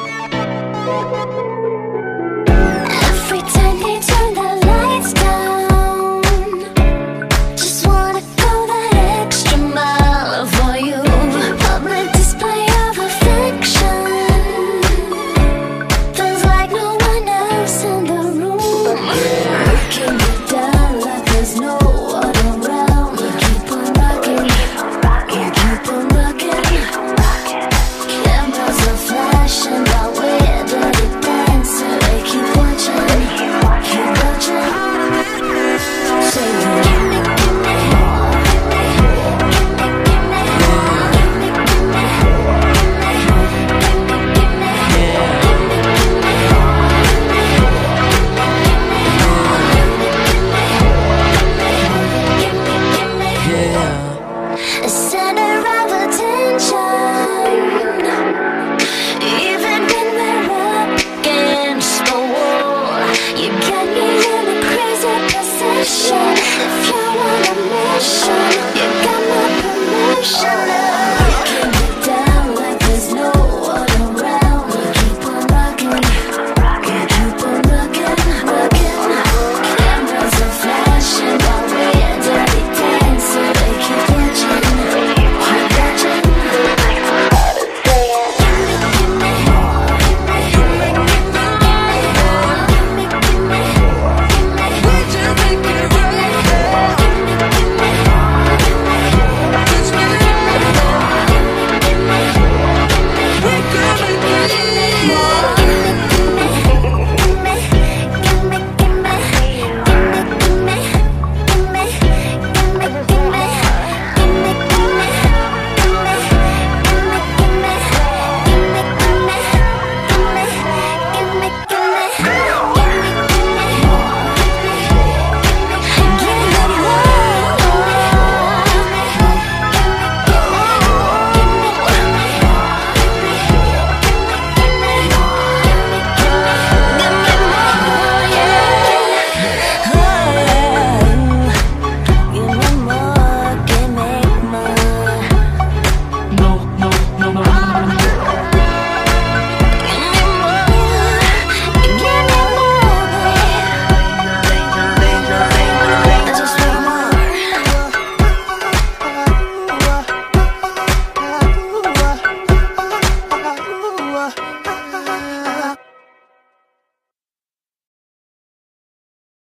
Every time they turn the lights down, just wanna go that extra mile for you. Public display of affection, feels like no one else in the room. Breaking it down like there's no one around. You keep on rocking, you keep on rocking. Cameras are flashing while we're dirty dancing. They keep watching, keep watching. Say you give me, give me, center of attention. Even when we're up against the wall, you got me in a crazy position. If you're on a mission, you got my permission.